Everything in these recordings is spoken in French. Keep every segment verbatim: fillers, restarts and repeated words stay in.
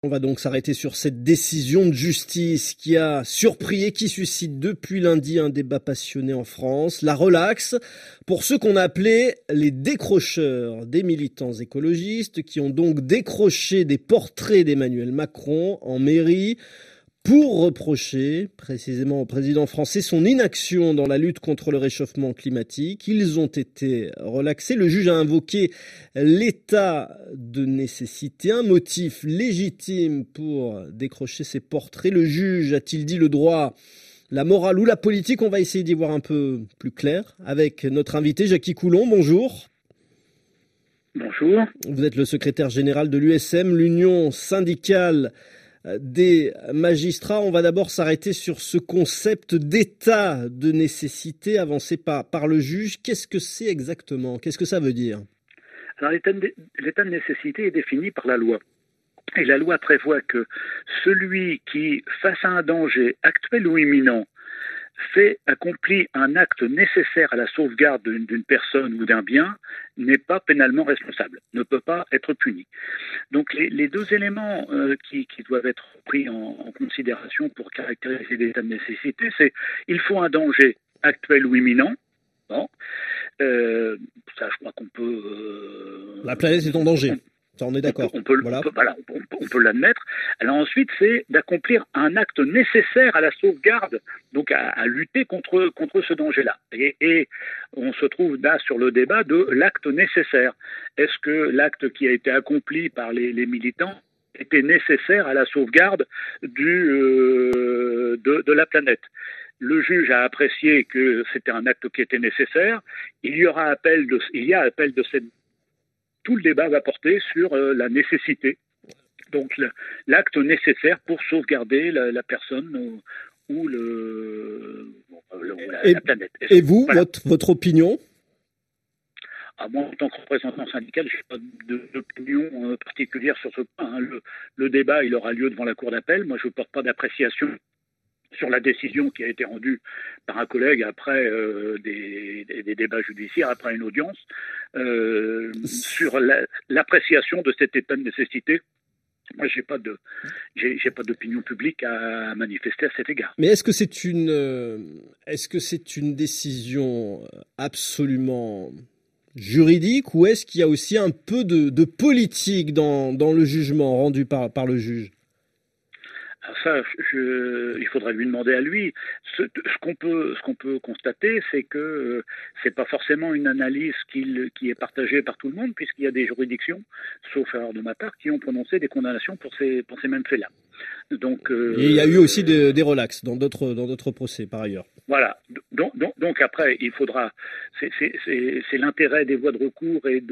On va donc s'arrêter sur cette décision de justice qui a surpris et qui suscite depuis lundi un débat passionné en France. La relaxe pour ceux qu'on a appelés les décrocheurs, des militants écologistes qui ont donc décroché des portraits d'Emmanuel Macron en mairie pour reprocher précisément au président français son inaction dans la lutte contre le réchauffement climatique. Ils ont été relaxés. Le juge a invoqué l'état de nécessité, un motif légitime pour décrocher ces portraits. Le juge a-t-il dit le droit, la morale ou la politique? On va essayer d'y voir un peu plus clair avec notre invité Jackie Coulon. Bonjour. Bonjour. Vous êtes le secrétaire général de l'U S M, l'Union syndicale des magistrats. On va d'abord s'arrêter sur ce concept d'état de nécessité avancé par, par le juge. Qu'est-ce que c'est exactement? Qu'est-ce que ça veut dire? Alors, l'état de, l'état de nécessité est défini par la loi. Et la loi prévoit que celui qui, face à un danger actuel ou imminent, fait, accomplit un acte nécessaire à la sauvegarde d'une, d'une personne ou d'un bien, n'est pas pénalement responsable, ne peut pas être puni. Donc les, les deux éléments euh, qui, qui doivent être pris en, en considération pour caractériser l'état de nécessité, c'est il faut un danger actuel ou imminent. Bon, euh, ça je crois qu'on peut... Euh, la planète est en danger. Ça, on est d'accord. On peut, on peut, voilà. on peut, voilà, on peut, on peut l'admettre. Alors ensuite, c'est d'accomplir un acte nécessaire à la sauvegarde, donc à, à lutter contre, contre ce danger-là. Et, et on se trouve là sur le débat de l'acte nécessaire. Est-ce que l'acte qui a été accompli par les, les militants était nécessaire à la sauvegarde du, euh, de, de la planète? Le juge a apprécié que c'était un acte qui était nécessaire. Il y aura appel de, il y a appel de cette tout le débat va porter sur euh, la nécessité, donc le, l'acte nécessaire pour sauvegarder la, la personne ou, ou, le, le, ou la, et, la planète. Et, et vous, voilà. votre, votre opinion? Ah, moi, en tant que représentant syndical, je n'ai pas de, d'opinion euh, particulière sur ce point. Hein. Le, le débat, il aura lieu devant la cour d'appel. Moi, je ne porte pas d'appréciation sur la décision qui a été rendue par un collègue après euh, des, des, des débats judiciaires, après une audience, euh, sur la, l'appréciation de cet état de nécessité. Moi, j'ai pas de, j'ai, j'ai pas d'opinion publique à manifester à cet égard. Mais est-ce que c'est une, euh, est-ce que c'est une décision absolument juridique ou est-ce qu'il y a aussi un peu de, de politique dans, dans le jugement rendu par, par le juge? Alors ça, je, il faudrait lui demander à lui. Ce, ce qu'on peut, ce qu'on peut constater, c'est que euh, c'est pas forcément une analyse qui, qui est partagée par tout le monde, puisqu'il y a des juridictions, sauf erreur de ma part, qui ont prononcé des condamnations pour ces, pour ces mêmes faits-là. Donc, euh, et il y a eu aussi des, des relax dans d'autres, dans d'autres procès, par ailleurs. Voilà. Donc, donc, donc après, il faudra. C'est, c'est, c'est, c'est l'intérêt des voies de recours et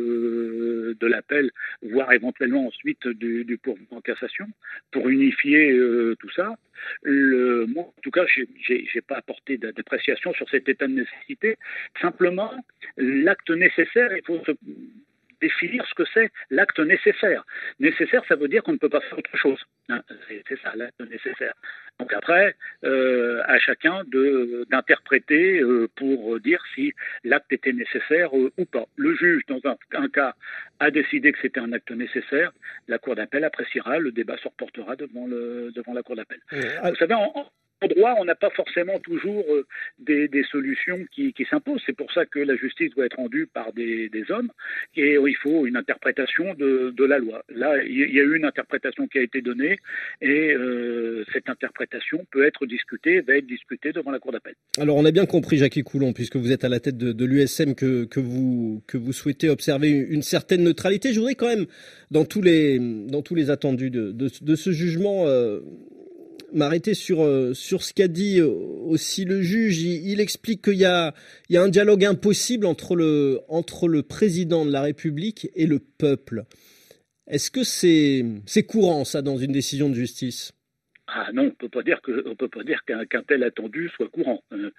de, de l'appel, voire éventuellement ensuite du, du pourvoi en cassation, pour unifier euh, tout ça. Le, moi, en tout cas, j'ai, j'ai, j'ai pas apporté d'appréciation sur cet état de nécessité. Simplement, l'acte nécessaire, il faut se définir ce que c'est l'acte nécessaire. Nécessaire, ça veut dire qu'on ne peut pas faire autre chose. Hein, c'est, c'est ça, l'acte nécessaire. Donc après, euh, à chacun de, d'interpréter euh, pour dire si l'acte était nécessaire euh, ou pas. Le juge, dans un, un cas, a décidé que c'était un acte nécessaire. La cour d'appel appréciera, le débat se reportera devant, le, devant la cour d'appel. Ouais. Vous savez, en, en En droit, on n'a pas forcément toujours euh, des, des solutions qui, qui s'imposent. C'est pour ça que la justice doit être rendue par des, des hommes et euh, il faut une interprétation de, de la loi. Là, il y, y a eu une interprétation qui a été donnée et euh, cette interprétation peut être discutée, va être discutée devant la cour d'appel. Alors, on a bien compris, Jackie Coulon, puisque vous êtes à la tête de, de l'U S M, que, que, vous, que vous souhaitez observer une certaine neutralité. Je voudrais quand même, dans tous les, dans tous les attendus de, de, de ce jugement, euh, m'arrêter sur, euh, sur ce qu'a dit euh, aussi le juge. Il, il explique qu'il y a, il y a un dialogue impossible entre le, entre le président de la République et le peuple. Est-ce que c'est, c'est courant, ça, dans une décision de justice ? Ah non, on peut pas dire que, on peut pas dire qu'un, qu'un tel attendu soit courant.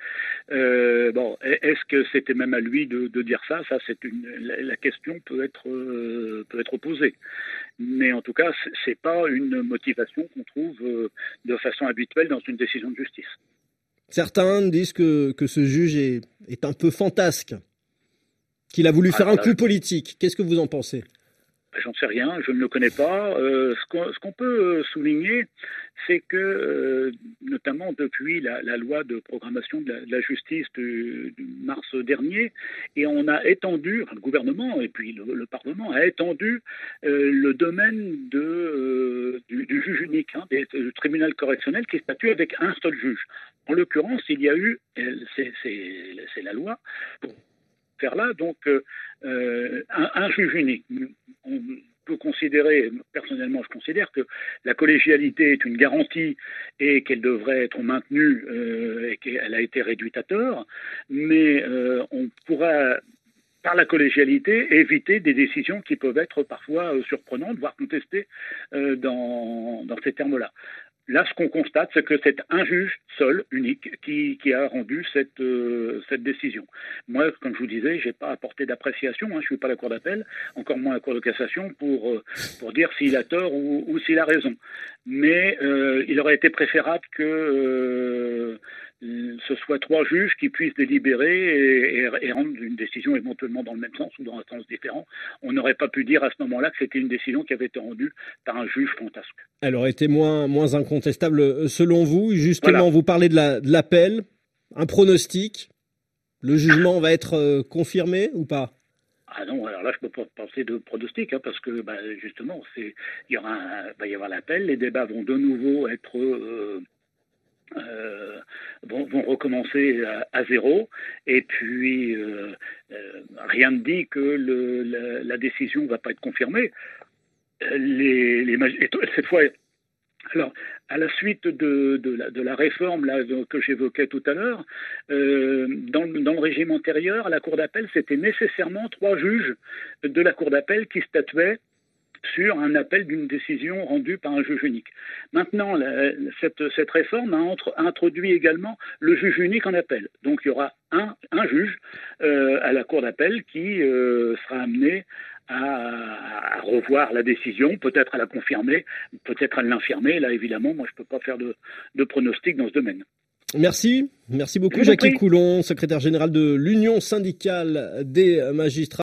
Euh, bon, est-ce que c'était même à lui de, de dire ça? Ça, c'est une, la, la question peut être, euh, peut être posée. Mais en tout cas, c'est pas une motivation qu'on trouve euh, de façon habituelle dans une décision de justice. Certains disent que, que ce juge est, est un peu fantasque, qu'il a voulu ah, faire un coup je... politique. Qu'est-ce que vous en pensez? J'en sais rien, je ne le connais pas. Euh, ce qu'on, ce qu'on peut souligner, c'est que, euh, notamment depuis la, la loi de programmation de la, de la justice de, de mars dernier, et on a étendu, enfin, le gouvernement et puis le, le Parlement a étendu euh, le domaine de, euh, du, du juge unique, hein, des, du tribunal correctionnel qui statue avec un seul juge. En l'occurrence, il y a eu, c'est, c'est, c'est la loi, pour faire là, donc euh, un, un juge unique. On peut considérer, personnellement je considère que la collégialité est une garantie et qu'elle devrait être maintenue euh, et qu'elle a été réduite à tort, mais euh, on pourra, par la collégialité, éviter des décisions qui peuvent être parfois euh, surprenantes, voire contestées euh, dans, dans ces termes-là. Là, ce qu'on constate, c'est que c'est un juge seul, unique, qui, qui a rendu cette, euh, cette décision. Moi, comme je vous disais, je n'ai pas apporté d'appréciation, hein, je ne suis pas la Cour d'appel, encore moins la Cour de cassation, pour, euh, pour dire s'il a tort ou, ou s'il a raison. Mais euh, il aurait été préférable que euh, ce soit trois juges qui puissent délibérer et, et, et rendre une décision éventuellement dans le même sens ou dans un sens différent. On n'aurait pas pu dire à ce moment-là que c'était une décision qui avait été rendue par un juge fantasque. Elle aurait été moins, moins incontestable selon vous. Justement, voilà. Vous parlez de, la, de l'appel, un pronostic. Le jugement va être euh, confirmé ou pas ? Ah non, alors là, je ne peux pas penser de pronostic, hein, parce que bah, justement, c'est, il y aura un, va y avoir l'appel, les débats vont de nouveau être... Euh, Euh, vont, vont recommencer à, à zéro, et puis euh, euh, rien ne dit que le, la, la décision ne va pas être confirmée. Les, les, cette fois, alors, à la suite de, de, la, de la réforme là, que j'évoquais tout à l'heure, euh, dans, dans le régime antérieur, à la Cour d'appel, c'était nécessairement trois juges de la Cour d'appel qui statuaient sur un appel d'une décision rendue par un juge unique. Maintenant, la, cette, cette réforme a, entre, a introduit également le juge unique en appel. Donc il y aura un, un juge euh, à la Cour d'appel qui euh, sera amené à, à revoir la décision, peut-être à la confirmer, peut-être à l'infirmer. Là, évidemment, moi, je ne peux pas faire de, de pronostic dans ce domaine. Merci. Merci beaucoup, Jackie Coulon, secrétaire général de l'Union syndicale des magistrats.